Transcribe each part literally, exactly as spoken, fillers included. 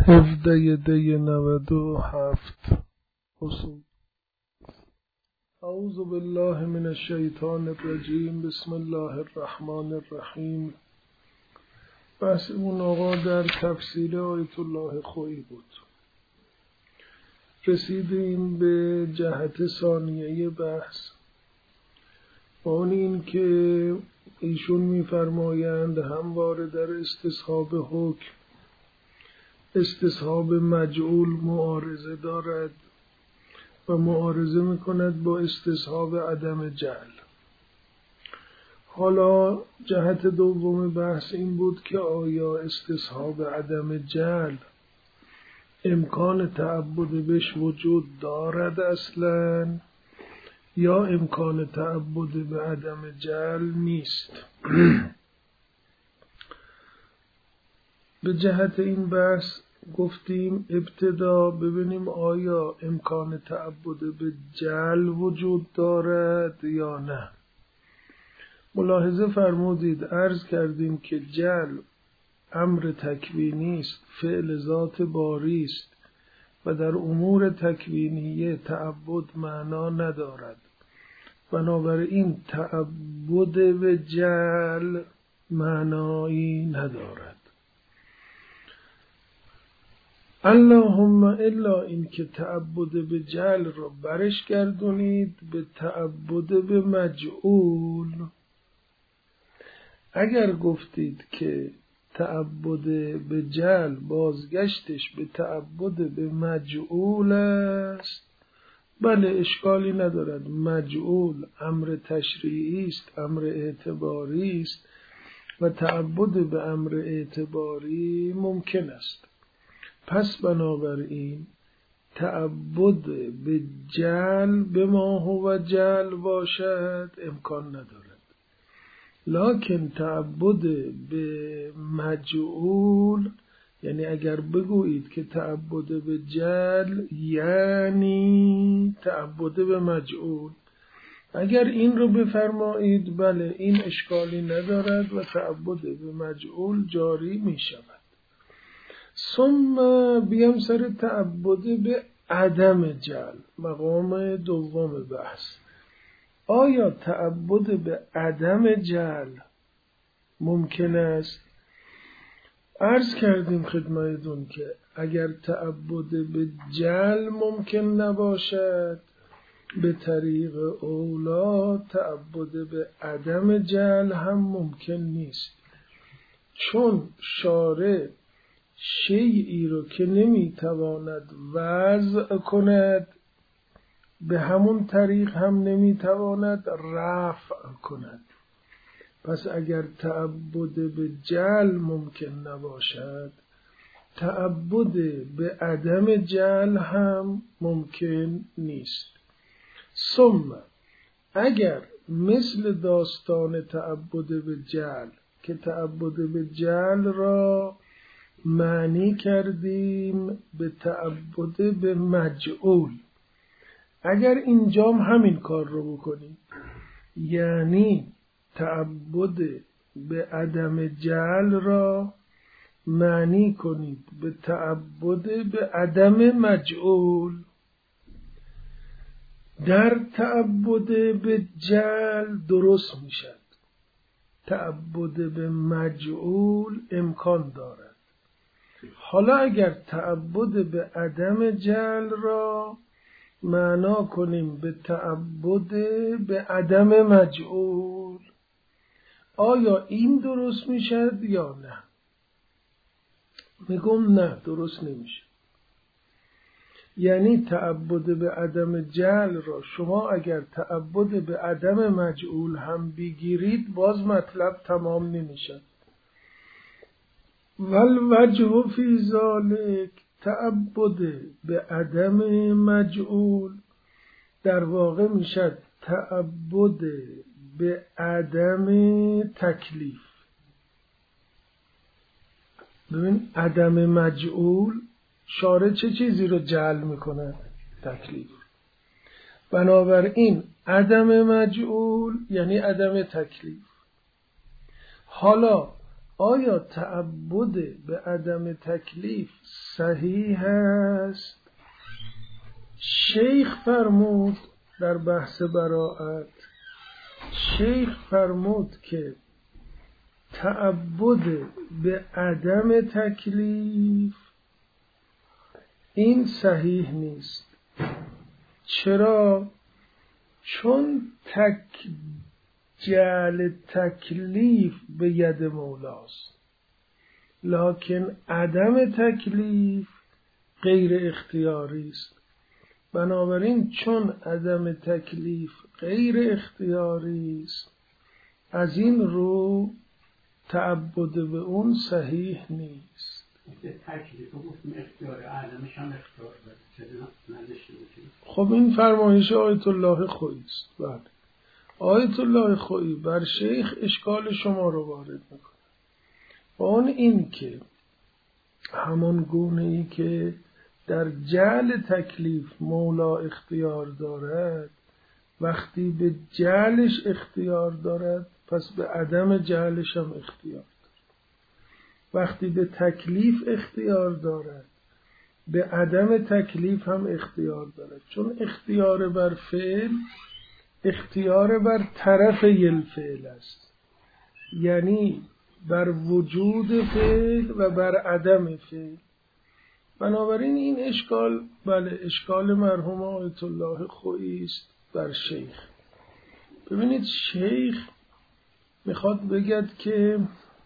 هفده دی نود و هفت اصول. اعوذ بالله من الشیطان الرجیم. بسم الله الرحمن الرحیم. بحثمون آقا در تفسیر آیت الله خویی بود. رسیدیم به جهت ثانیه بحث، اون این که ایشون می‌فرمایند همواره در استصحاب حکم استصحاب مجعول معارضه دارد و معارضه میکند با استصحاب عدم جعل. حالا جهت دوم بحث این بود که آیا استصحاب عدم جعل امکان تعبد بهش وجود دارد اصلا یا امکان تعبد به عدم جعل نیست. به جهت این بحث گفتیم ابتدا ببینیم آیا امکان تعبد به جعل وجود دارد یا نه. ملاحظه فرمودید عرض کردیم که جعل امر تکوینی است، فعل ذات باری است و در امور تکوینیه تعبد معنا ندارد. بنابراین تعبد به جعل معنایی ندارد. اللهم الا این که تعبد به جعل را برش گردونید به تعبد به مجعول. اگر گفتید که تعبد به جعل بازگشتش به تعبد به مجعول است، بله اشکالی ندارد. مجعول امر تشریعی است، امر اعتباری است و تعبد به امر اعتباری ممکن است. پس بنابراین تعبد به جعل به ما هو جعل باشد امکان ندارد، لکن تعبد به مجعول، یعنی اگر بگویید که تعبد به جعل یعنی تعبد به مجعول، اگر این رو بفرمایید بله این اشکالی ندارد و تعبد به مجعول جاری می شود. ثم بیام سر تعبد به عدم جعل، مقام دوم بحث. آیا تعبد به عدم جعل ممکن است؟ عرض کردیم خدمتتون که اگر تعبد به جعل ممکن نباشد، به طریق اولا تعبد به عدم جعل هم ممکن نیست، چون شارع شیئی رو که نمیتواند وضع کند به همون طریق هم نمیتواند رفع کند. پس اگر تعبد به جعل ممکن نباشد، تعبد به عدم جعل هم ممکن نیست. ثم اگر مثل داستان تعبد به جعل که تعبد به جعل را معنی کردیم به تعبد به مجعول، اگر اینجام همین کار رو بکنیم، یعنی تعبد به عدم جعل را معنی کنید به تعبد به عدم مجعول، در تعبد به جعل درست میشد، تعبد به مجعول امکان دارد. حالا اگر تعبد به عدم جعل را معنا کنیم به تعبد به عدم مجعول، آیا این درست میشد یا نه؟ میگم نه، درست نمیشه. یعنی تعبد به عدم جعل را شما اگر تعبد به عدم مجعول هم بگیرید باز مطلب تمام نمیشه. والوجه فی ذلک، تعبد به عدم مجعول در واقع میشد تعبد به عدم تکلیف. ببین عدم مجعول شارع چه چیزی رو جعل میکنه؟ تکلیف. بنابراین عدم مجعول یعنی عدم تکلیف. حالا آیا تعبد به عدم تکلیف صحیح است؟ شیخ فرمود در بحث براءت، شیخ فرمود که تعبد به عدم تکلیف این صحیح نیست. چرا؟ چون تک جعل تکلیف به ید مولاست، لکن عدم تکلیف غیر اختیاری است. بنابراین چون عدم تکلیف غیر اختیاری است، از این رو تعبد به اون صحیح نیست. تکلیف و گفتم اختیار عدمش هم اختیار داره. خب این فرمایش آیت الله خویی است. بله، آیت الله خویی بر شیخ اشکال شما رو وارد میکنه. اون این که همان گونه ای که در جعل تکلیف مولا اختیار دارد، وقتی به جعلش اختیار دارد پس به عدم جعلش هم اختیار دارد. وقتی به تکلیف اختیار دارد به عدم تکلیف هم اختیار دارد، چون اختیار بر فعل اختیار بر طرف الفعل است، یعنی بر وجود فعل و بر عدم فعل. بنابراین این اشکال، بله، اشکال مرحوم آیت الله خویی است بر شیخ. ببینید شیخ میخواد بگد که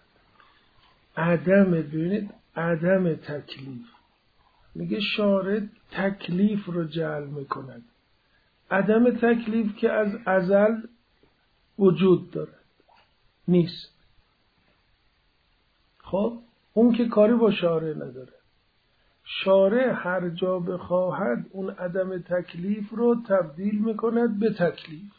عدم، ببینید عدم تکلیف، میگه شارع تکلیف رو جعل میکند. عدم تکلیف که از ازل وجود دارد نیست. خب اون که کاری با شارع نداره. شارع هر جا بخواهد اون عدم تکلیف رو تبدیل میکند به تکلیف.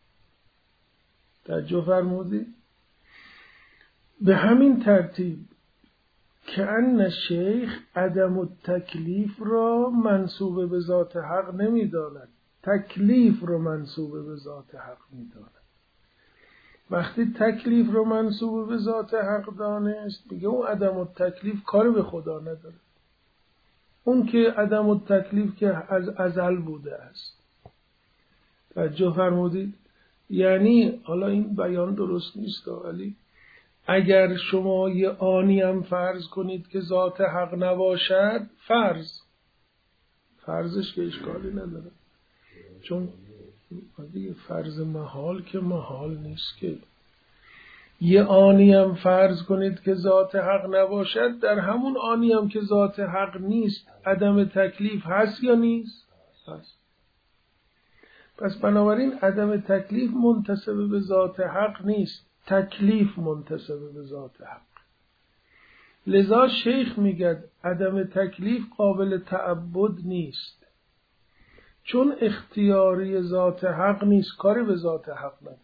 توجه فرمودی؟ به همین ترتیب که ان شیخ عدم التکلیف را منسوب به ذات حق نمیداند، تکلیف رو منسوب به ذات حق میداند. وقتی تکلیف رو منسوب به ذات حق دانست، میگه اون عدم التکلیف کاری به خدا نداره. اون که عدم التکلیف که از ازل بوده است. توجه فرمودید؟ یعنی حالا این بیان درست نیست، ولی اگر شما یه آنی هم فرض کنید که ذات حق نباشد، فرض فرضش که اشکالی نداره، چون دیگه فرض محال که محال نیست. که یه آنی هم فرض کنید که ذات حق نباشد، در همون آنی هم که ذات حق نیست عدم تکلیف هست یا نیست؟ هست. پس بنابراین عدم تکلیف منتسب به ذات حق نیست، تکلیف منتسب به ذات حق. لذا شیخ میگه عدم تکلیف قابل تعبد نیست، چون اختیاری ذات حق نیست، کاری به ذات حق نداره.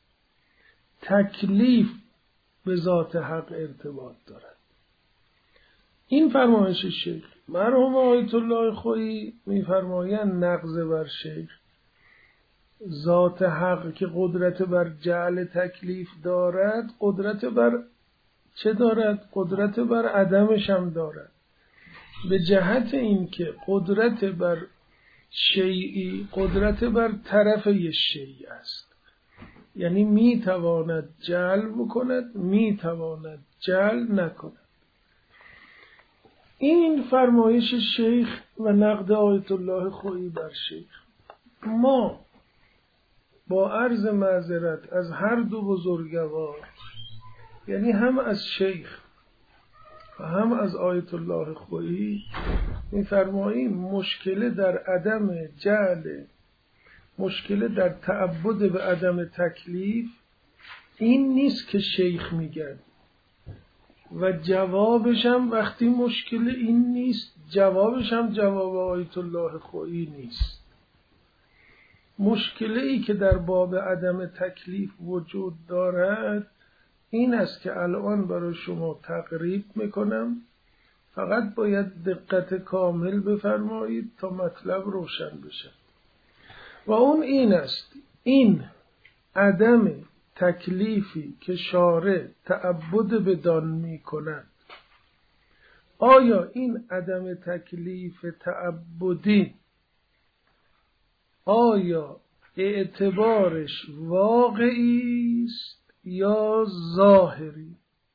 تکلیف به ذات حق ارتباط دارد. این فرمایش شیخ. مرحوم آیت الله خویی میفرمایند نقض بر شیخ، ذات حق که قدرت بر جعل تکلیف دارد، قدرت بر چه دارد؟ قدرت بر عدمش هم دارد. به جهت این که قدرت بر شیئی قدرت بر طرف یه شیئی است، یعنی می تواند جعل بکند، می تواند جعل نکند. این فرمایش شیخ و نقد آیت الله خویی بر شیخ. ما با عرض معذرت از هر دو بزرگوار، یعنی هم از شیخ و هم از آیت الله خویی، می‌فرماییم مشکل در عدم جعل، مشکل در تعبد به عدم تکلیف این نیست که شیخ میگه، و جوابش هم وقتی مشکل این نیست، جوابش هم جواب آیت الله خویی نیست. مشکلی که در باب عدم تکلیف وجود دارد این است که الان برای شما تقریب میکنم، فقط باید دقت کامل بفرمایید تا مطلب روشن بشه. و اون این است، این عدم تکلیفی که شارع تعبد بدان می کند، آیا این عدم تکلیف تعبدی آیا اعتبارش واقعی است یا ظاهری؟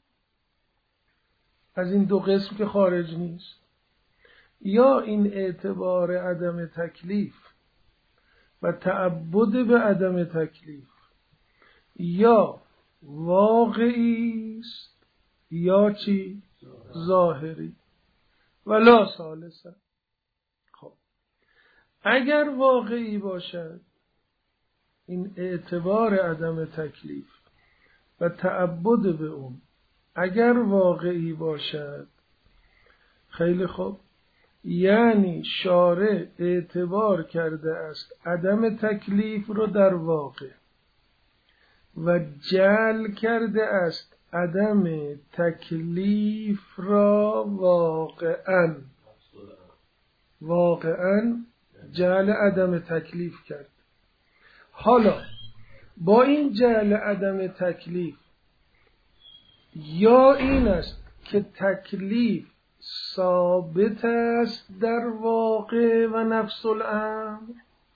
از این دو قسم که خارج نیست. یا این اعتبار عدم تکلیف و تعبد به عدم تکلیف یا واقعی است یا چی؟ ظاهری. ولا ثالثا. خب اگر واقعی باشد این اعتبار عدم تکلیف و تعبد به اون، اگر واقعی باشد، خیلی خوب، یعنی شارع اعتبار کرده است عدم تکلیف رو در واقع و جعل کرده است عدم تکلیف را واقعا واقعا جعل عدم تکلیف کرد. حالا با این جعل عدم تکلیف یا این است که تکلیف ثابت است در واقع و نفس الامر،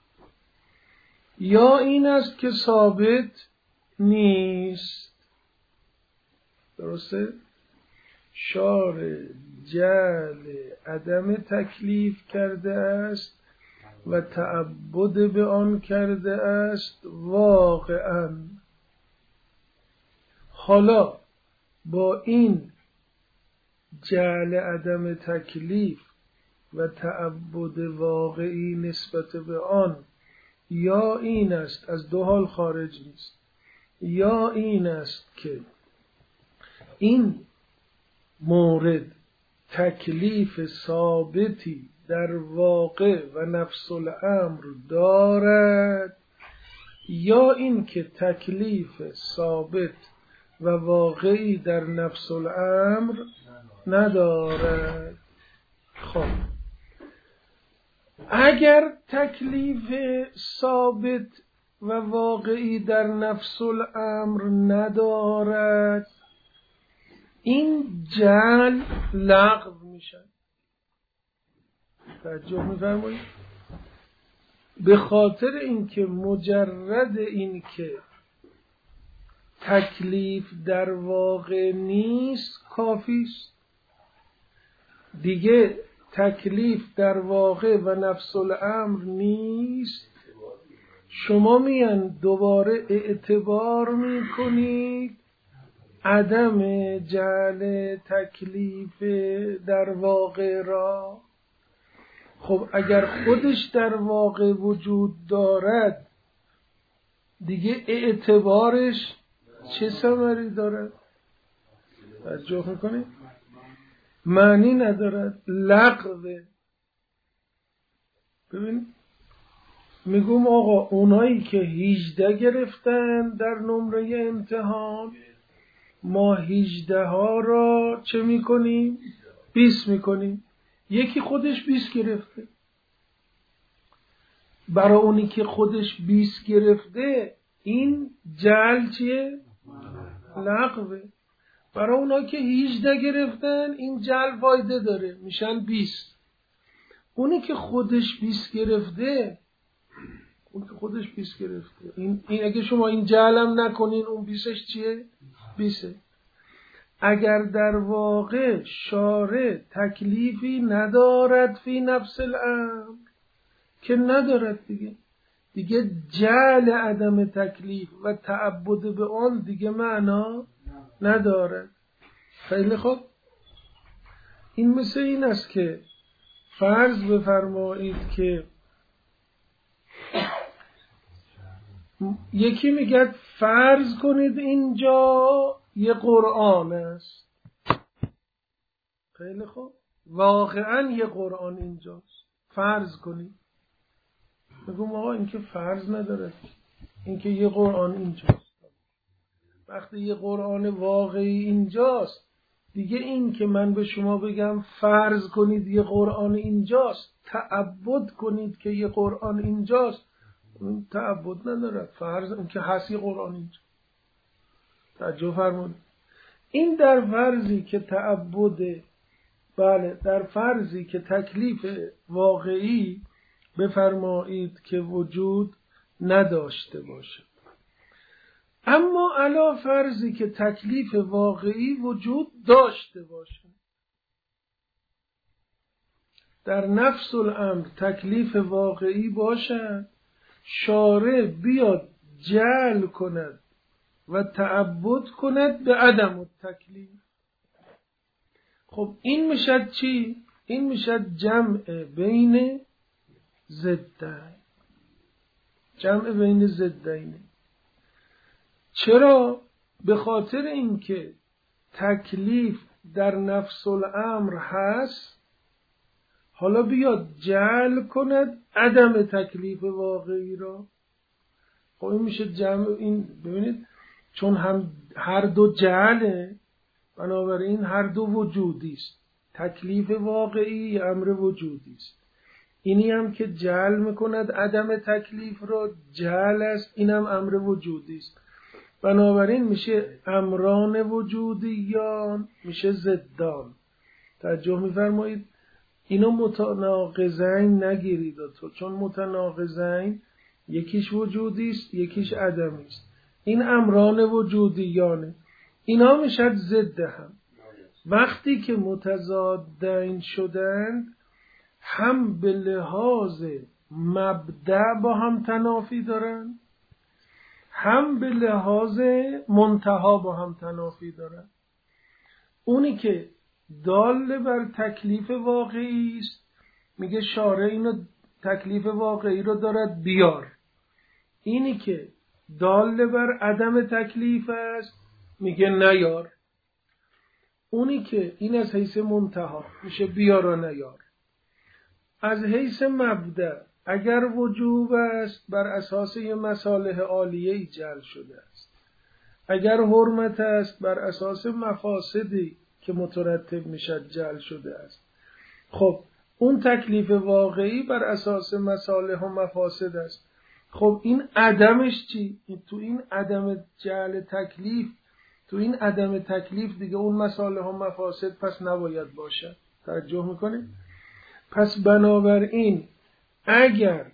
یا این است که ثابت نیست. درسته؟ شارع جعل عدم تکلیف کرده است و تعبد به آن کرده است واقعا. حالا با این جعل عدم تکلیف و تعبد واقعی نسبت به آن، یا این است، از دو حال خارج نیست، یا این است که این مورد تکلیف ثابتی در واقع و نفس الامر دارد، یا این که تکلیف ثابت و واقعی در نفس الامر ندارد. خب اگر تکلیف ثابت و واقعی در نفس الامر ندارد، این جعل لغو میشن. توجه می‌فرمایید؟ به خاطر اینکه مجرد این که تکلیف در واقع نیست کافی است. دیگه تکلیف در واقع و نفس الامر نیست، شما میان دوباره اعتبار میکنید عدم جعل تکلیف در واقع را. خب اگر خودش در واقع وجود دارد، دیگه اعتبارش چه ثمری دارد؟ توجه میکنید؟ معنی ندارد، لغوه. ببین میگم آقا اونایی که هجده گرفتن در نمره امتحان، ما هجده ها را چه میکنیم؟ بیست میکنیم. یکی خودش بیست گرفته. برای اونی که خودش بیست گرفته این جعل چیه؟ لغوه. برای اونایی که هجده گرفتن این جعل فایده داره، میشن بیست. اونی که خودش بیست گرفته، اون که خودش بیست گرفته، این, این اگه شما این جعلم نکنین اون بیستش چیه؟ بیسته. اگر در واقع شارع تکلیفی ندارد فی نفس الامر، که ندارد دیگه دیگه جعل عدم تکلیف و تعبد به آن دیگه معنا ندارد. خیلی خوب، این مثل این است که فرض بفرمایید که یکی میگه فرض کنید اینجا یه قرآن است. خیلی خوب، واقعا یه قرآن اینجاست. فرض کنید. میگم آقا این که فرض نداره، این که یه قرآن اینجاست. وقتی یه قرآن واقعی اینجاست، دیگه این که من به شما بگم فرض کنید یه قرآن اینجاست، تعبد کنید که یه قرآن اینجاست، اون تعبد نداره. فرض اون که هست یه قرآن اینجا. توجه فرمود. این در فرضی که تعبد، بله در فرضی که تکلیف واقعی بفرمایید که وجود نداشته باشه. اما علا فرضی که تکلیف واقعی وجود داشته باشه، در نفس الامر تکلیف واقعی باشد، شارع بیاد جعل کند و تعبد کند به عدم التکلیف. خب این میشد چی؟ این میشد جمع بین ضدین، جمع بین ضدین. چرا؟ به خاطر اینکه تکلیف در نفس الامر هست، حالا بیاد جعل کند عدم تکلیف واقعی را. خب این میشه جمع. این ببینید چون هم هر دو جعله، بنابراین هر دو وجودی است. تکلیف واقعی امر وجودی است. اینی هم که جعل میکند عدم تکلیف را جعل است، اینم امر وجودی است. بنابراین میشه امران وجودیان، میشه ضدان. توجه میفرمایید؟ اینو متناقضین نگیرید تو، چون متناقضین یکیش وجودی است یکیش عدمی است. این امران وجودیانه، اینا میشد ضد هم. وقتی که متضادین شدند، هم به لحاظ مبدأ با هم تنافی دارن، هم به لحاظ منتها با هم تنافی دارن. اونی که دال بر تکلیف واقعی است میگه شارع اینو تکلیف واقعی رو دارد بیار. اینی که دال بر عدم تکلیف است میگه نیار. اونی که این از حیث منتها میشه بیار و نیار. از حیث مبدأ اگر وجوب است بر اساس یه مصالح عالیه جعل شده است، اگر حرمت است بر اساس مفاسدی که مترتب میشد جعل شده است. خب اون تکلیف واقعی بر اساس مصالح و مفاسد است. خب این عدمش چی؟ تو این عدم جعل تکلیف، تو این عدم تکلیف دیگه اون مصالح و مفاسد پس نباید باشه. توجه میکنه؟ پس بنابراین اگر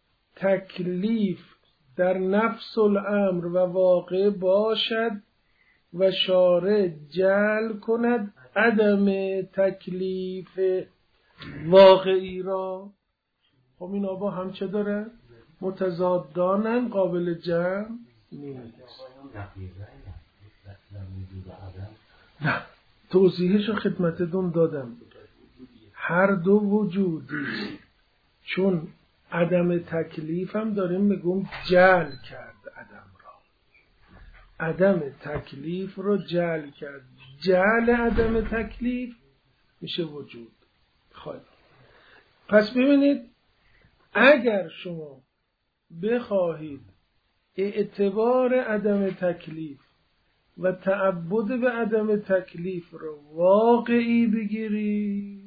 تکلیف در نفس الامر و واقع باشد و شارع جعل کند عدم تکلیف واقعی را، خب این آبا هم چه داره؟ متضادانن، قابل جمع نیست. نه، توضیحش رو خدمتتون دادم. هر دو وجودی، چون عدم تکلیف هم داریم میگم جعل کرد عدم را، عدم تکلیف رو جعل کرد. جعل عدم تکلیف میشه وجود. خب پس ببینید، اگر شما بخواهید اعتبار عدم تکلیف و تعبد به عدم تکلیف رو واقعی بگیرید،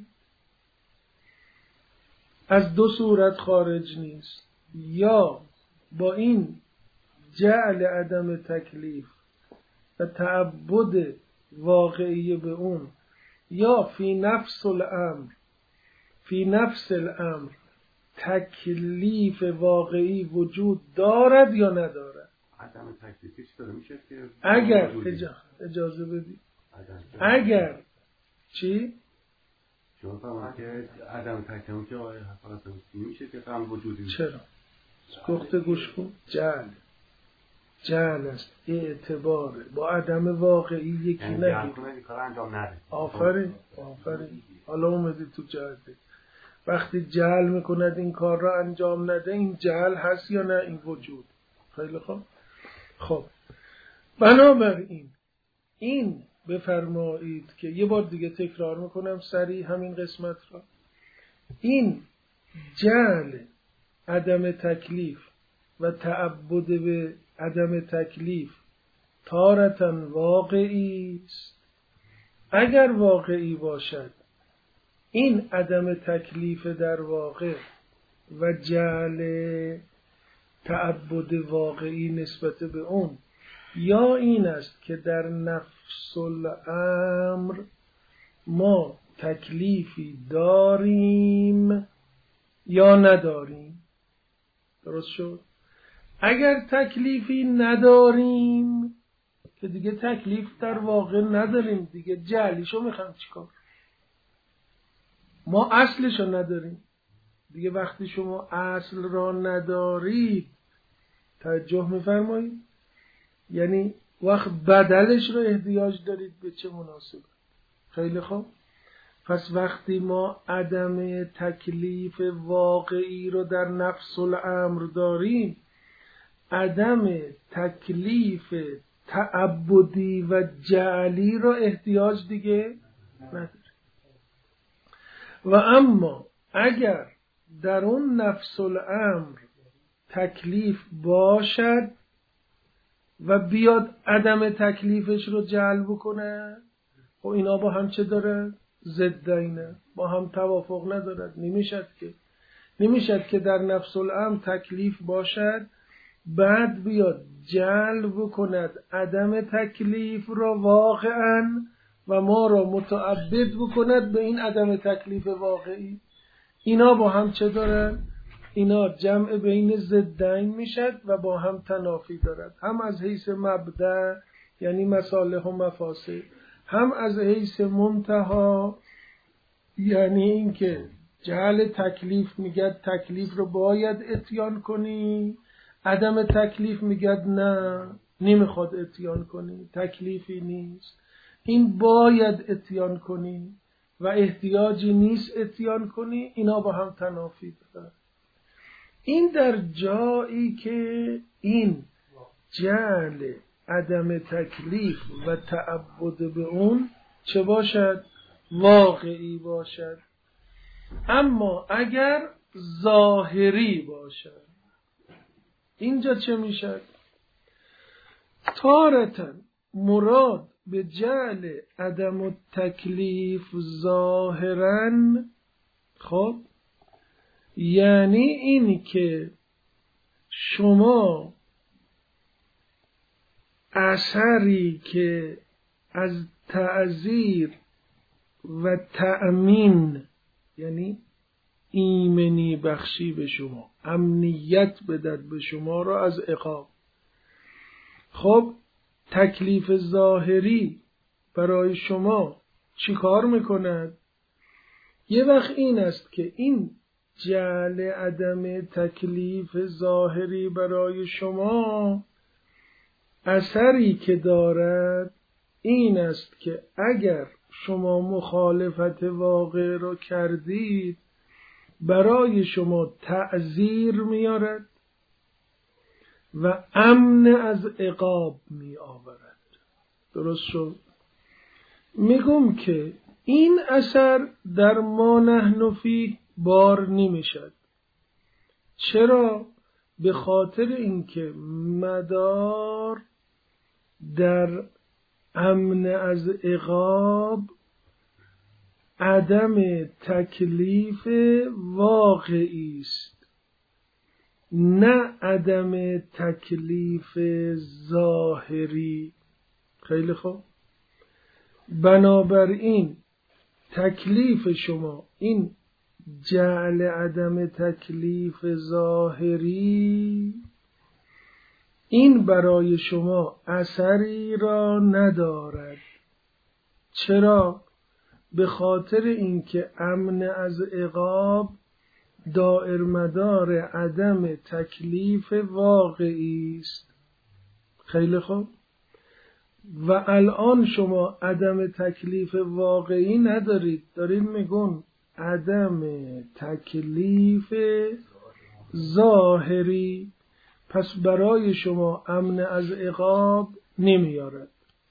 از دو صورت خارج نیست. یا با این جعل عدم تکلیف و تعبد واقعی به اون، یا فی نفس الامر، فی نفس الامر تکلیف واقعی وجود دارد یا ندارد. عدم تکلیفش داره میشه که اگر اجازه, اجازه بدید اگر چی؟ شما فهمید که عدم تکلیف که آقای حفاظت میشه که غم وجودی میشه. چرا؟ گفته گوش کن. جعل جعل است، اعتباره با عدم واقعی یکی یعنی نگید. جعل کنه این کار انجام نده. آفرین آفرین. حالا اومدی تو جعله. وقتی جعل میکند این کار را انجام نده، این جعل هست یا نه؟ این وجود. خیلی خوب. خب بنابراین این بفرمایید که یه بار دیگه تکرار میکنم سریع همین قسمت را. این جعل عدم تکلیف و تعبد به عدم تکلیف تارتاً واقعی است. اگر واقعی باشد، این عدم تکلیف در واقع و جعل تعبد واقعی نسبت به اون یا این است که در نفس الامر ما تکلیفی داریم یا نداریم. درست شد؟ اگر تکلیفی نداریم که دیگه تکلیف در واقع نداریم دیگه، جعلیشو میخوام چیکار؟ ما اصلشو نداریم دیگه. وقتی شما اصل را ندارید، توجه میفرمایید، یعنی وقت بدلش رو احتیاج دارید به چه مناسبت. خیلی خوب، پس وقتی ما عدم تکلیف واقعی رو در نفس الامر داریم، عدم تکلیف تعبدی و جعلی رو احتیاج دیگه نداره. و اما اگر در اون نفس الامر تکلیف باشد و بیاد عدم تکلیفش رو جلب کنه، و اینا با هم چه داره؟ ضدینه، با هم توافق ندارد. نمیشد که نمیشد که در نفس الامر تکلیف باشد بعد بیاد جلب کند عدم تکلیف را واقعا و ما را متعبد بکند به این عدم تکلیف واقعی. اینا با هم چه دارن؟ اینا جمع بین ضدین میشد و با هم تنافی دارد، هم از حیث مبدأ یعنی مصالح و مفاسد، هم از حیث منتها یعنی اینکه جعل تکلیف میگد تکلیف رو باید اتیان کنی، عدم تکلیف میگد نه نمیخواد اتیان کنی، تکلیفی نیست، این باید اتیان کنی و احتیاجی نیست اتیان کنی. اینا با هم تنافی دارن. این در جایی که این جعل عدم تکلیف و تعبد به اون چه باشد؟ واقعی باشد. اما اگر ظاهری باشد، اینجا چه میشد؟ تارتاً مراد به جعل عدم تکلیف ظاهراً، خب یعنی این که شما اثری که از تعذیر و تأمین یعنی ایمنی بخشی به شما، امنیت بدد به شما را از عقاب، خب تکلیف ظاهری برای شما چی کار میکند؟ یه وقت این است که این جعل عدم تکلیف ظاهری برای شما اثری که دارد این است که اگر شما مخالفت واقع را کردید برای شما تعذیر میارد و امن از عقاب می آورد. درست شد؟ میگم که این اثر در ما نحن فیه بار نمیشد. چرا؟ به خاطر اینکه مدار در امن از عقاب عدم تکلیف واقعی است، نه عدم تکلیف ظاهری. خیلی خوب، بنابراین تکلیف شما این جعل عدم تکلیف ظاهری این برای شما اثری را ندارد. چرا؟ به خاطر اینکه امن از عقاب دائر مدار عدم تکلیف واقعی است. خیلی خوب، و الان شما عدم تکلیف واقعی ندارید، دارید میگون عدم تکلیف ظاهری، پس برای شما امن از عقاب نمیارد.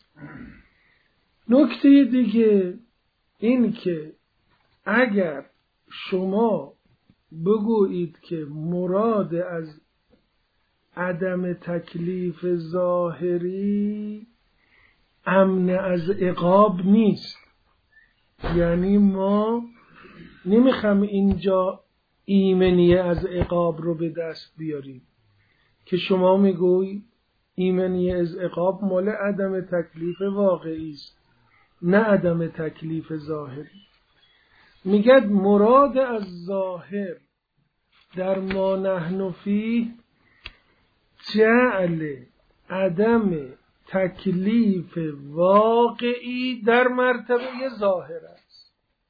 نکته دیگه این که اگر شما بگویید که مراد از عدم تکلیف ظاهری امن از عقاب نیست، یعنی ما نمیخوام اینجا ایمنی از عقاب رو به دست بیاریم، که شما میگوی ایمنی از عقاب مال عدم تکلیف واقعی است، نه عدم تکلیف ظاهری. میگه مراد از ظاهر در ما نحن فیه جعل عدم تکلیف واقعی در مرتبه ظاهر است.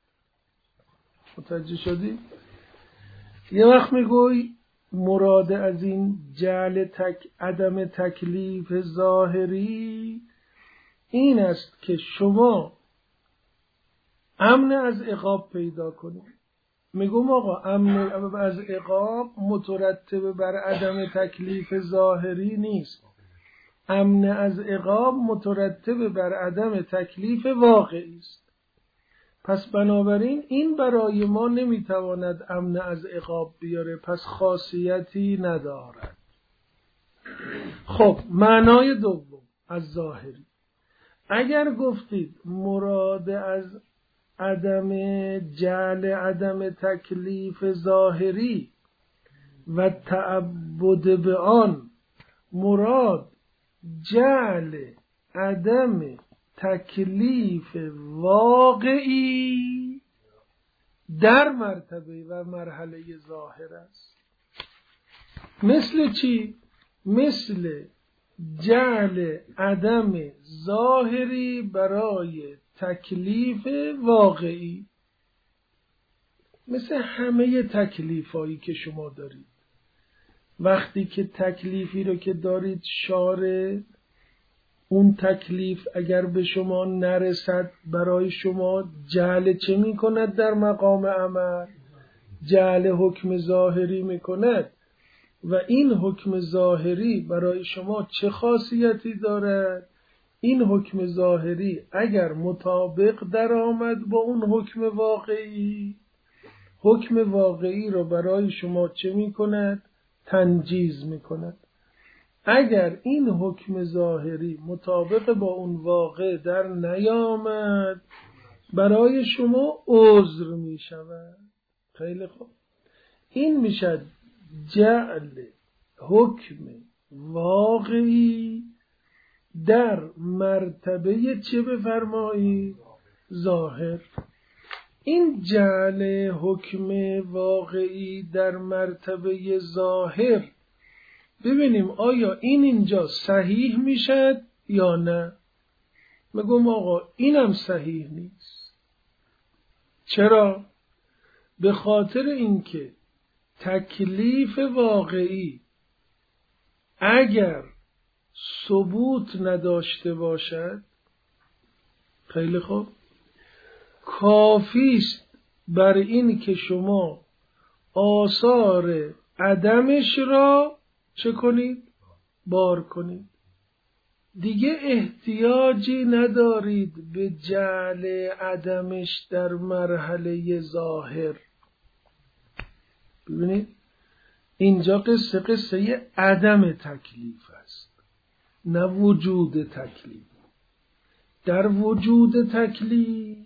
متوجه شدی؟ یه وقت میگوی مراد از این جعل تک عدم تکلیف ظاهری این است که شما امن از عقاب پیدا کنید. میگم آقا امن از عقاب مترتب بر عدم تکلیف ظاهری نیست، امن از عقاب مترتب بر عدم تکلیف واقعی است. پس بنابراین این برای ما نمیتواند امن از عقاب بیاره، پس خاصیتی ندارد. خب معنای دوم از ظاهری، اگر گفتید مراد از عدم جعل عدم تکلیف ظاهری و تعبد به آن مراد جعل عدم تکلیف واقعی در مرتبه و مرحله ظاهر است. مثل چی؟ مثل جعل عدم ظاهری برای تکلیف واقعی، مثل همه تکلیفایی که شما دارید. وقتی که تکلیفی رو که دارید شارع اون تکلیف اگر به شما نرسد برای شما جعل چه می کند در مقام عمل؟ جعل حکم ظاهری می کند. و این حکم ظاهری برای شما چه خاصیتی دارد؟ این حکم ظاهری اگر مطابق در آمد با اون حکم واقعی، حکم واقعی رو برای شما چه می کند؟ تنجیز می کند. اگر این حکم ظاهری مطابق با اون واقع در نیامد برای شما عذر می شود. خیلی خوب، این میشد جعل حکم واقعی در مرتبه چه بفرمایید؟ ظاهر. این جعل حکم واقعی در مرتبه ظاهر، ببینیم آیا این اینجا صحیح میشد یا نه؟ میگم آقا اینم صحیح نیست. چرا؟ به خاطر اینکه تکلیف واقعی اگر ثبوت نداشته باشد، خیلی خوب، کافیست بر این که شما آثار عدمش را چه کنید؟ بار کنید. دیگه احتیاجی ندارید به جعل عدمش در مرحله ظاهر. ببینید اینجا قصه قصه عدم تکلیف است، نه وجود تکلیف. در وجود تکلیف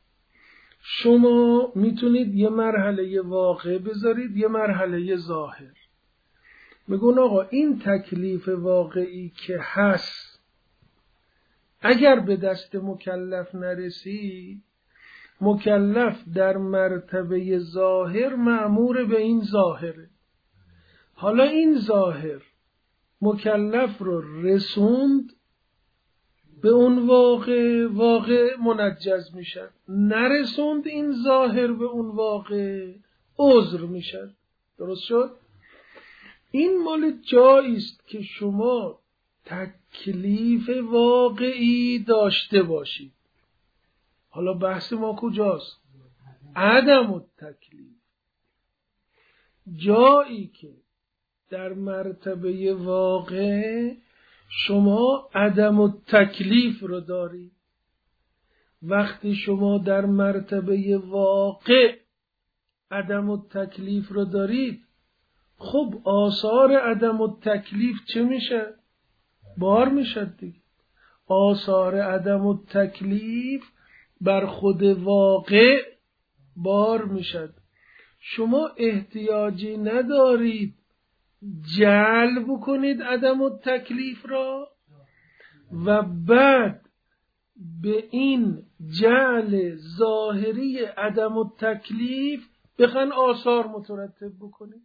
شما میتونید یه مرحله واقع بذارید، یه مرحله ظاهر. میگون آقا این تکلیف واقعی که هست اگر به دست مکلف نرسید، مکلف در مرتبه ظاهر مأمور به این ظاهره. حالا این ظاهر مکلف رو رسوند به اون واقع، واقع منجز میشد. نرسوند این ظاهر به اون واقع، عذر میشد. درست شد؟ این مال جایی است که شما تکلیف واقعی داشته باشید. حالا بحث ما کجاست؟ عدم التکلیف. جایی که در مرتبه واقع شما عدم التکلیف رو دارید. وقتی شما در مرتبه واقع عدم التکلیف رو دارید، خب آثار عدم التکلیف چه میشه؟ بار میشه دیگه. آثار عدم التکلیف بر خود واقع بار میشد. شما احتیاجی ندارید جعل بکنید عدم التکلیف را و بعد به این جعل ظاهری عدم التکلیف بخواین آثار مترتب بکنید.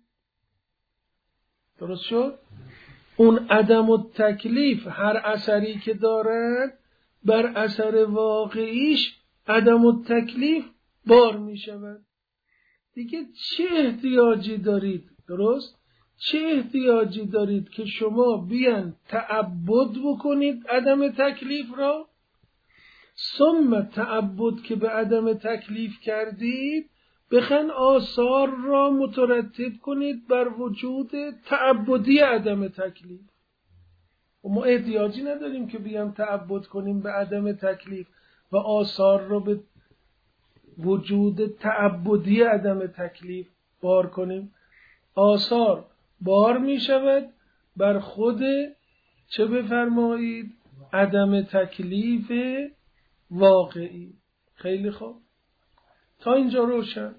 درست شد؟ اون عدم التکلیف هر اثری که دارد بر اثر واقعیش عدم التکلیف بار می شود. دیگه چه احتیاجی دارید؟ درست؟ چه احتیاجی دارید که شما بیان تعبد بکنید عدم تکلیف را، ثم تعبد که به عدم تکلیف کردید بخواین آثار را مترتب کنید بر وجود تعبدی عدم تکلیف. و ما احتیاجی نداریم که بیام تعبد کنیم به عدم تکلیف و آثار را به وجود تعبدی عدم تکلیف بار کنیم. آثار بار می شود بر خود چه بفرمایید؟ عدم تکلیف واقعی. خیلی خوب، تا اینجا روشن.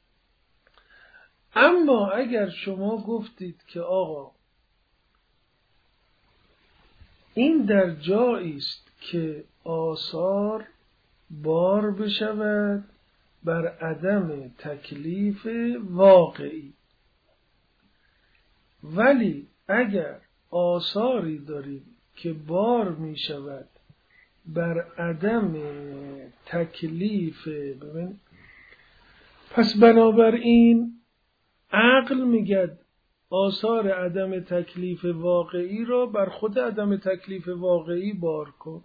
اما اگر شما گفتید که آقا این در جایی است که آثار بار بشود بر عدم تکلیف واقعی، ولی اگر آثاری داریم که بار می شود بر عدم تکلیف، ببین پس بنابراین عقل میگه آثار عدم تکلیف واقعی را بر خود عدم تکلیف واقعی بار کن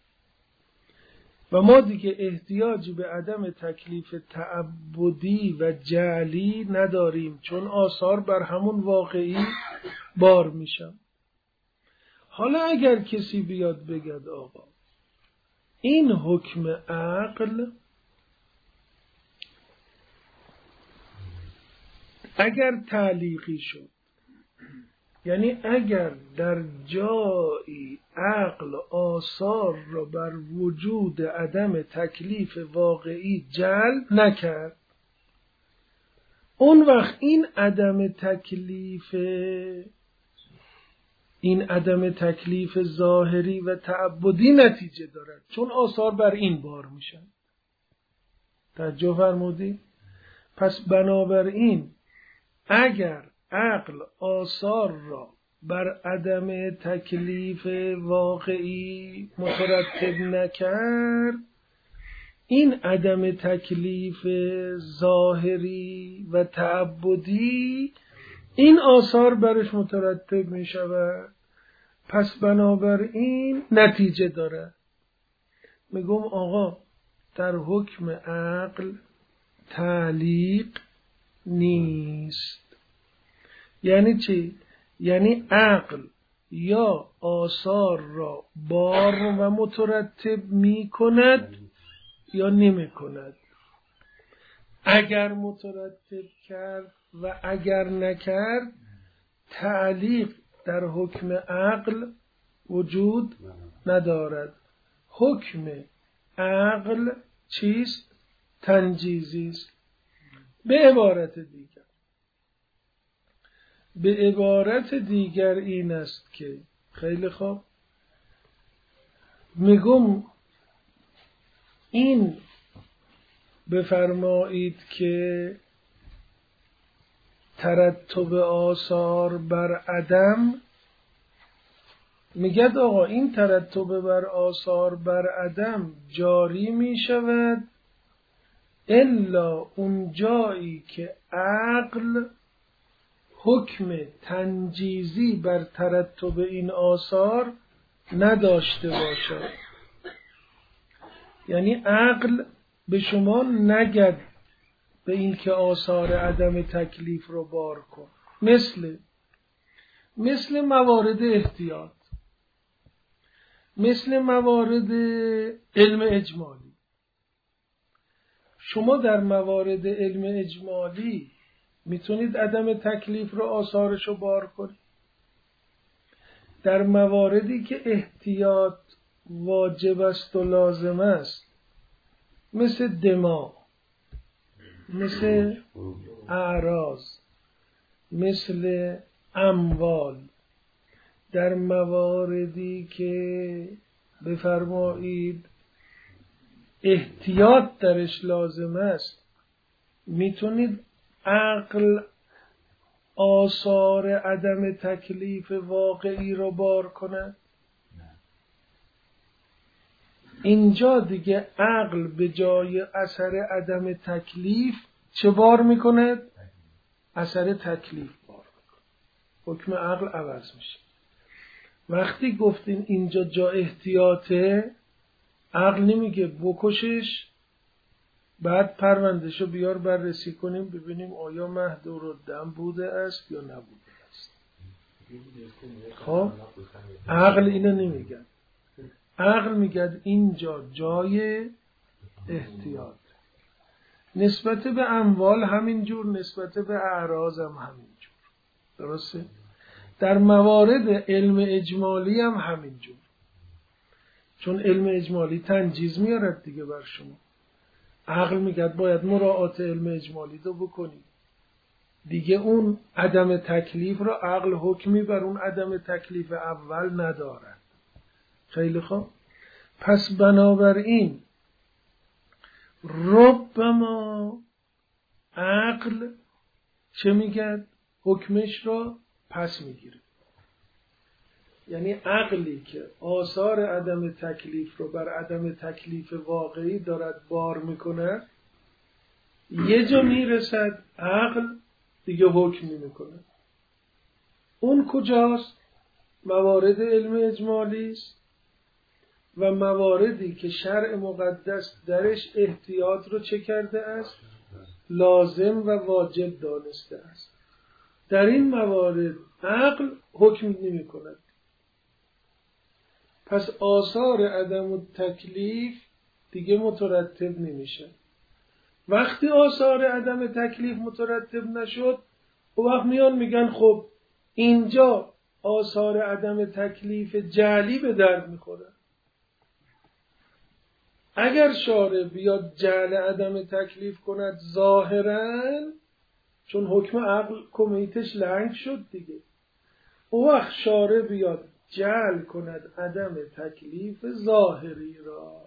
و ما دیگه احتیاجی به عدم تکلیف تعبدی و جعلی نداریم، چون آثار بر همون واقعی بار میشن. حالا اگر کسی بیاد بگد آقا این حکم عقل اگر تعلیقی شد، یعنی اگر در جایی عقل آثار را بر وجود عدم تکلیف واقعی جعل نکرد، اون وقت این عدم تکلیف این عدم تکلیف ظاهری و تعبدی نتیجه دارد، چون آثار بر این بار میشن. توجه فرمودید؟ پس بنابراین اگر عقل آثار را بر عدم تکلیف واقعی مترتب نکرد، این عدم تکلیف ظاهری و تعبدی این آثار برش مترتب می شود. پس بنابراین نتیجه داره. میگم آقا در حکم عقل تعلیق نیست. یعنی چی؟ یعنی عقل یا آثار را بار و مترتب می کند یا نمی کند. اگر مترتب کرد و اگر نکرد، تعلیق در حکم عقل وجود ندارد. حکم عقل چیست؟ تنجیزی است. به عبارت دیگر به عبارت دیگر این است که خیلی خوب میگم این بفرمایید که ترتب آثار بر عدم، میگد آقا این ترتب بر آثار بر عدم جاری می شود الا اون جایی که عقل حکم تنجیزی بر ترتب این آثار نداشته باشد. یعنی عقل به شما نگد به این که آثار عدم تکلیف رو بار کن، مثل مثل موارد احتیاط، مثل موارد علم اجمالی. شما در موارد علم اجمالی میتونید عدم تکلیف رو آثارش رو بار کنید. در مواردی که احتیاط واجب است و لازم است، مثل دماء، مثل اعراض، مثل اموال در مواردی که بفرمایید احتیاط درش لازم است، میتونید عقل آثار عدم تکلیف واقعی رو بار کنه؟ اینجا دیگه عقل به جای اثر عدم تکلیف چه بار میکنه؟ اثر تکلیف بار میکنه. حکم عقل عوض میشه. وقتی گفتین اینجا جا احتیاطه، عقل نمیگه بکشش بعد پروندهشو بیار بررسی کنیم ببینیم آیا مهدور الدم بوده است یا نبوده است. خب عقل اینو نمیگه. عقل میگه اینجا جای احتیاط. نسبت به اموال همینجور، نسبت به اعراض هم همینجور. درسته؟ در موارد علم اجمالی هم همینجور، چون علم اجمالی تنجیز میارد دیگه بر شما. عقل میگه باید مراعات علم اجمالی رو بکنید دیگه. اون عدم تکلیف رو عقل حکمی بر اون عدم تکلیف اول ندارد. خیلی خوب. پس بنابراین ربما عقل چه میگه؟ حکمش رو پس میگیره. یعنی عقلی که آثار عدم تکلیف رو بر عدم تکلیف واقعی دارد بار میکنه، یه جا میرسد عقل دیگه حکم میکنه. اون کجاست؟ موارد علم اجمالی است و مواردی که شرع مقدس درش احتیاط رو چه کرده است؟ لازم و واجب دانسته است. در این موارد عقل حکم نمی کند. پس آثار عدم تکلیف دیگه مترتب نمیشه. وقتی آثار عدم تکلیف مترتب نشد، و وقت میان میگن خب اینجا آثار عدم تکلیف جعلی به درد میخوره. اگر شارع بیاد جعل عدم تکلیف کند ظاهراً، چون حکم عقل کمیتش لنگ شد دیگه، او وقت شارع بیاد جعل کند عدم تکلیف ظاهری را.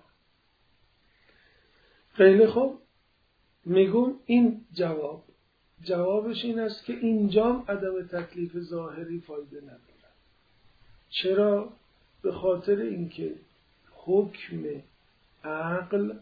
خیلی خوب. میگم این جواب جوابش این است که اینجام عدم تکلیف ظاهری فایده نداره. چرا؟ به خاطر اینکه حکم عقل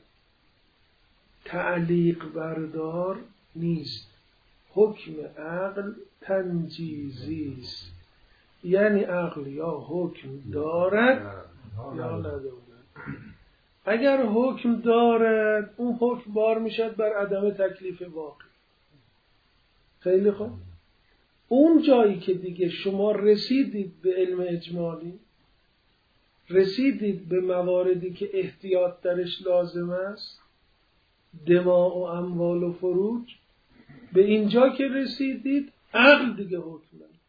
تعلیق بردار نیست. حکم عقل تنجیزی است. یعنی عقل یا حکم دارد یا ندارد. اگر حکم دارد، اون حکم بار میشد بر عدم تکلیف واقع. خیلی خوب. اون جایی که دیگه شما رسیدید به علم اجمالی، رسیدید به مواردی که احتیاط درش لازم است، دماء و اموال و فروج، به اینجا که رسیدید عقل دیگه حکم نداره.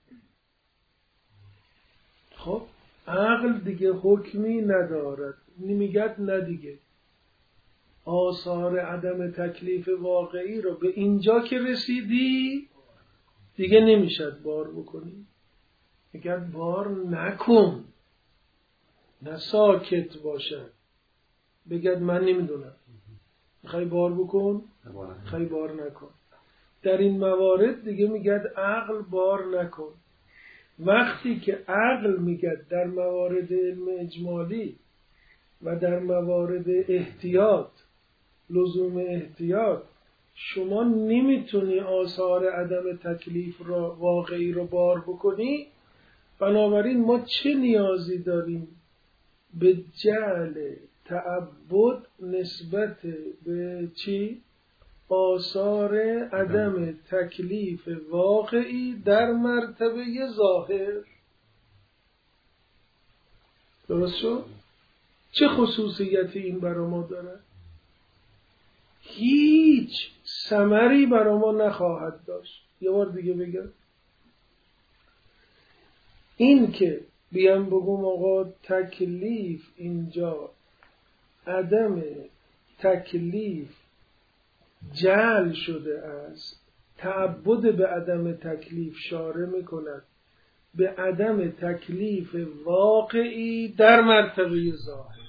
خب عقل دیگه حکمی ندارد. نمیگد نه دیگه. آثار عدم تکلیف واقعی رو به اینجا که رسیدی دیگه نمیشد بار بکنی. میگد بار نکن، نه ساکت باشد بگد من نمیدونم، میخوای بار بکن، میخوای بار نکن. در این موارد دیگه میگد عقل بار نکن. وقتی که عقل میگد در موارد علم اجمالی و در موارد احتیاط، لزوم احتیاط، شما نمیتونی آثار عدم تکلیف را واقعی رو بار بکنی، بنابراین ما چه نیازی داریم به جعل تعبد نسبت به چی؟ آثار عدم تکلیف واقعی در مرتبه ظاهر. درست شد؟ چه خصوصیتی این برای ما داره؟ هیچ ثمری برای ما نخواهد داشت. یه بار دیگه بگم، این که بیام بگم آقا تکلیف اینجا عدم تکلیف جعل شده است، تعبد به عدم تکلیف شارع میکند به عدم تکلیف واقعی در مرتبه ظاهر.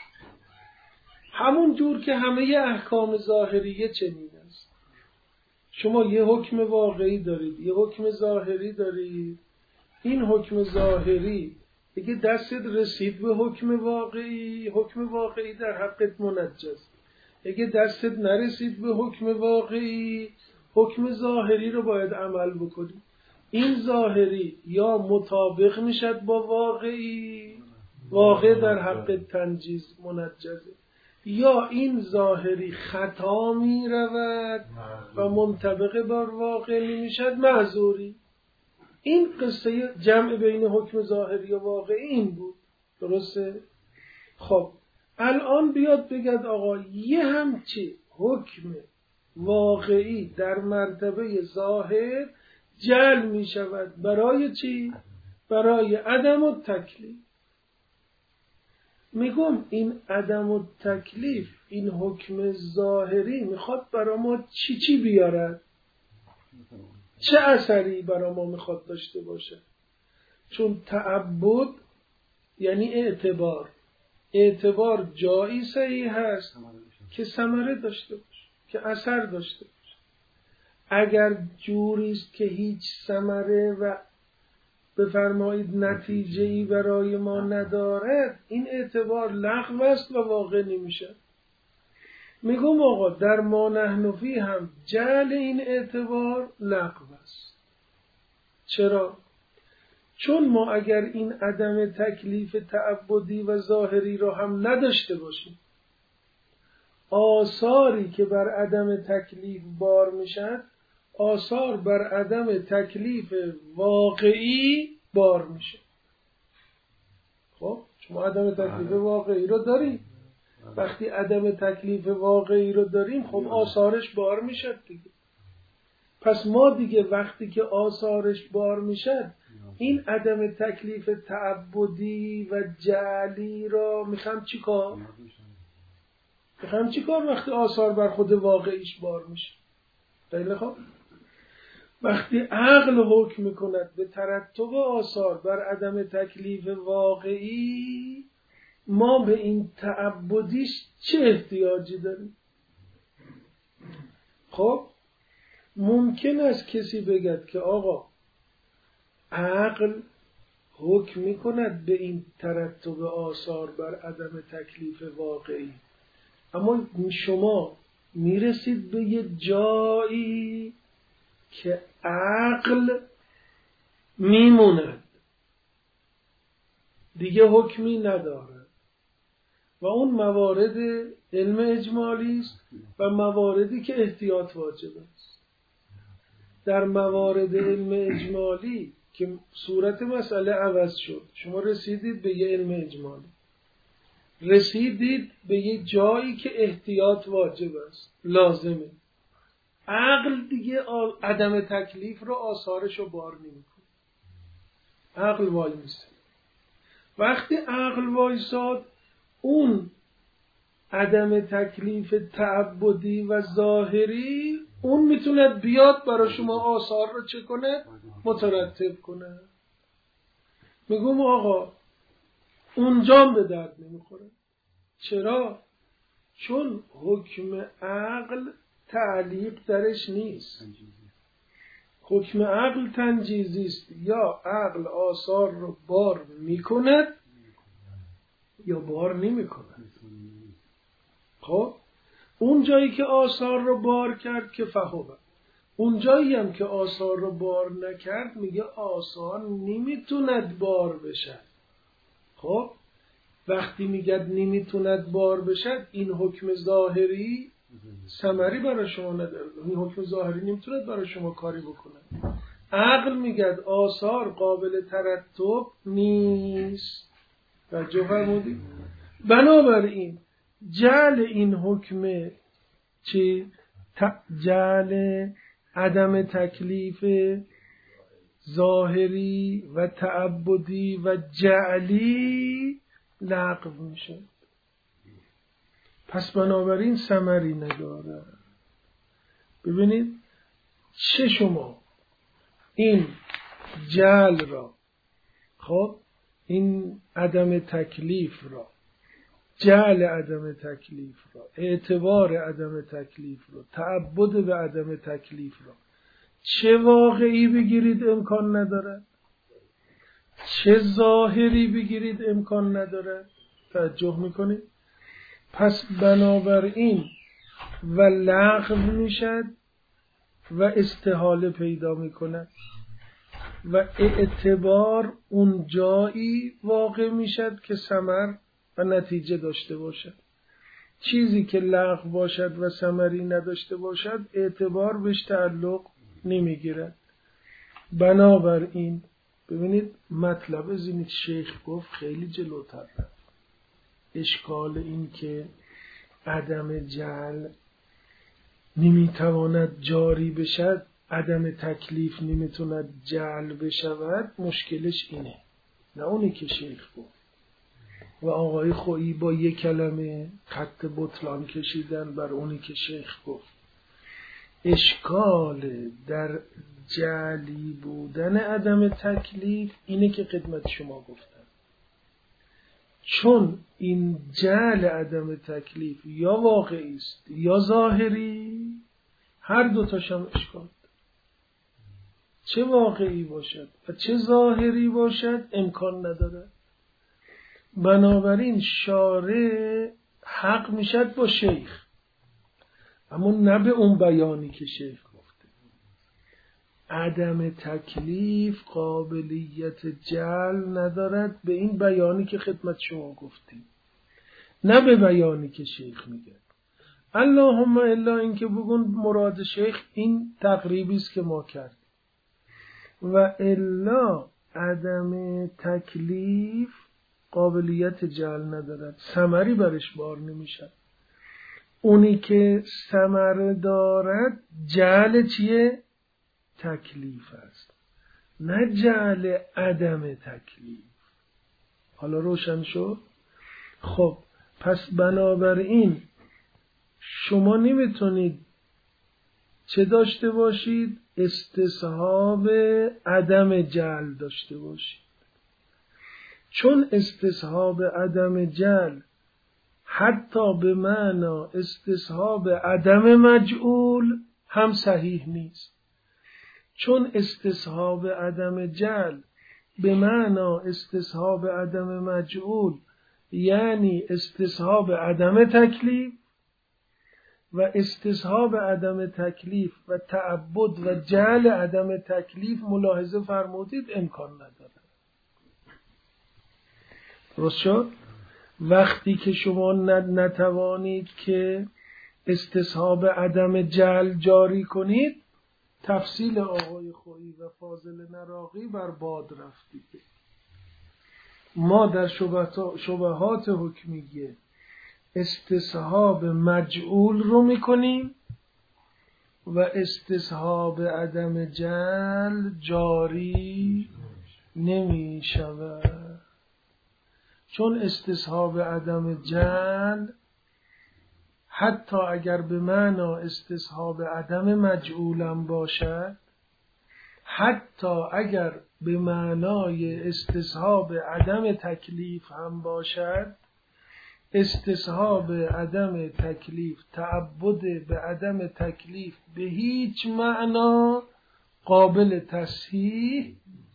همون جور که همه احکام ظاهریه چنین است. شما یه حکم واقعی دارید، یه حکم ظاهری دارید. این حکم ظاهری اگه دستت رسید به حکم واقعی، حکم واقعی در حقت منجز. اگه دستت نرسید به حکم واقعی، حکم ظاهری رو باید عمل بکنی. این ظاهری یا مطابق میشد با واقعی، واقع در حق تنجیز منجزه، یا این ظاهری خطا می رود و منطبق بر واقع نمیشد معذوری. این قصه جمع بین حکم ظاهری و واقعی این بود. درسته؟ خب الان بیاد بگد آقا یه همچی حکم واقعی در مرتبه ظاهر جعل می شود برای چی؟ برای عدم التکلیف. میگم این عدم التکلیف، این حکم ظاهری میخواد برای ما چی چی بیارد؟ چه اثری برای ما میخواد داشته باشه؟ چون تعبد یعنی اعتبار. اعتبار جایی صحیح هست که ثمره داشته باشه، که اثر داشته باشه. اگر جوریست که هیچ ثمره و بفرمایید نتیجه‌ای برای ما ندارد، این اعتبار لغو است و واقع نمیشه. میگم آقا در ما نحن فیه هم جعل این اعتبار لغو است. چرا؟ چون ما اگر این عدم تکلیف تعبدی و ظاهری را هم نداشته باشیم، آثاری که بر عدم تکلیف بار میشن آثار بر عدم تکلیف واقعی بار میشه. خب شما عدم تکلیف واقعی رو داریم. وقتی عدم تکلیف واقعی رو داریم خب آثارش بار میشه دیگه. پس ما دیگه وقتی که آثارش بار میشه این عدم تکلیف تعبدی و جعلی را میخوام چی کار؟ میخوام چی کار وقتی آثار بر خود واقعیش بار میشه؟ خیلی خوب. وقتی عقل حکم میکند به ترتب آثار بر عدم تکلیف واقعی، ما به این تعبدیش چه احتیاجی داریم؟ خب ممکن است کسی بگد که آقا عقل حکم میکند به این ترتب آثار بر عدم تکلیف واقعی، اما شما میرسید به یه جایی که عقل میموند دیگه حکمی ندارد و اون موارد علم اجمالی است و مواردی که احتیاط واجب است. در موارد علم اجمالی که صورت مسئله عوض شد، شما رسیدید به یه علم اجمالی، رسیدید به یه جایی که احتیاط واجب است، لازمه. عقل دیگه عدم تکلیف رو آثارش رو بار نمی‌کنه. عقل وای میسه. وقتی عقل وایساد اون عدم تکلیف تعبدی و ظاهری اون میتونه بیاد برای شما آثار رو چه کنه؟ مترتب کنه. میگم آقا اونجا به درد نمیخوره. چرا؟ چون حکم عقل تعلیق درش نیست. حکم عقل تنجیزی است. یا عقل آثار رو بار میکند یا بار نمیکند. خب اون جایی که آثار رو بار کرد که فهمه، اون جایی هم که آثار رو بار نکرد میگه آثار نمیتوند بار بشد. خب وقتی میگه نمیتوند بار بشد این حکم ظاهری ثمری برای شما نداره. این حکم ظاهری نمیتوند برای شما کاری بکنه. عقل میگه آثار قابل ترتب نیست. توجه فرمودید؟ بنابراین جعل این حکم چی؟ جعل عدم تکلیف ظاهری و تعبدی و جعلی لغو میشه. پس بنابراین ثمری نداره. ببینید چه شما این جعل را، خب این عدم تکلیف را، جعل عدم تکلیف را، اعتبار عدم تکلیف را، تعبد به عدم تکلیف را چه واقعی بگیرید امکان ندارد، چه ظاهری بگیرید امکان ندارد. توجه میکنید؟ پس بنابراین و لغو میشد و استحاله پیدا میکند و اعتبار اون جایی واقع میشد که ثمر و نتیجه داشته باشد. چیزی که لغو باشد و ثمری نداشته باشد اعتبار بهش تعلق نمیگیرد. بنابراین ببینید مطلب از این شیخ گفت خیلی جلوتر رفت. اشکال این که عدم جعل نمیتواند جاری بشد، عدم تکلیف نمیتواند جعل بشود، مشکلش اینه، نه اونی که شیخ گفت. و آقای خویی با یک کلمه خط بطلان کشیدن بر اونی که شیخ گفت. اشکال در جعلی بودن عدم تکلیف اینه که خدمت شما گفتم، چون این جعل عدم تکلیف یا واقعی است یا ظاهری، هر دوتاش هم اشکال، چه واقعی باشد و چه ظاهری باشد امکان نداره. بنابراین شارع حق میشد با شیخ، اما نه به اون بیانی که شیخ گفته. عدم تکلیف قابلیت جعل ندارد به این بیانی که خدمت شما گفتیم، نه به بیانی که شیخ میگه. اللهم الا این که بگون مراد شیخ این تقریبی است که ما کردیم، و الا عدم تکلیف قابلیت جعل ندارد، ثمری برش بار نمیشه. اونی که ثمر دارد جعل چیه؟ تکلیف است، نه جعل عدم تکلیف. حالا روشن شد؟ خب پس بنابراین شما نمیتونید چه داشته باشید؟ استصحاب عدم جعل داشته باشید، چون استصحاب عدم جعل حتی به معنا استصحاب عدم مجعول هم صحیح نیست. چون استصحاب عدم جعل به معنا استصحاب عدم مجعول یعنی استصحاب عدم تکلیف، و استصحاب عدم تکلیف و تعبد و جعل عدم تکلیف ملاحظه فرمودید امکان نداره. درست شد؟ وقتی که شما نتوانید که استصحاب عدم جعل جاری کنید، تفصیل آقای خویی و فاضل نراقی بر باد رفتید. ما در شبهات حکمیه استصحاب مجعول رو میکنیم و استصحاب عدم جعل جاری نمیشود، چون استصحاب عدم جعل حتی اگر به معنا استصحاب عدم مجعولم باشد، حتی اگر به معنای استصحاب عدم تکلیف هم باشد، استصحاب عدم تکلیف تعبد به عدم تکلیف به هیچ معنا قابل تصحیح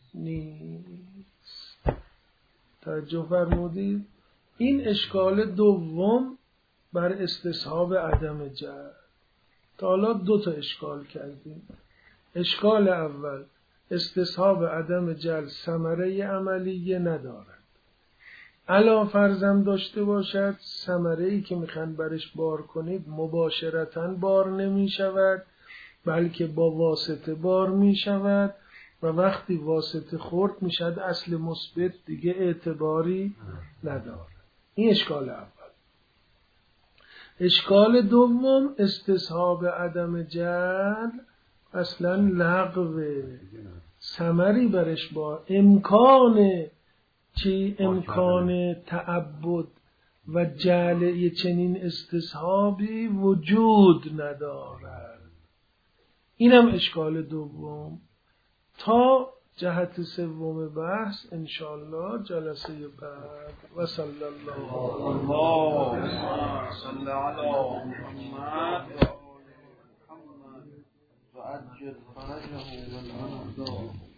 نیست. توجه فرمودید؟ این اشکال دوم بر استصحاب عدم جعل. تا حالا دو تا اشکال کردیم. اشکال اول، استصحاب عدم جعل ثمره عملیه ندارد. علا فرضم داشته باشد، ثمره‌ای که میخوان برش بار کنید مباشرتاً بار نمی شود، بلکه با واسطه بار می شود و وقتی واسطه خورد می شود اصل مثبت دیگه اعتباری ندارد. این اشکال اول. اشکال دوم، استصحاب عدم جعل اصلا لغوه، ثمری برش بار، امکان چی؟ امکان تعبد و جعل چنین استصحابی وجود ندارد. اینم اشکال دوم. تا جهت سوم بحث انشاءالله جلسه بعد. و صلی الله صلی علی محمد و عجل فرجه و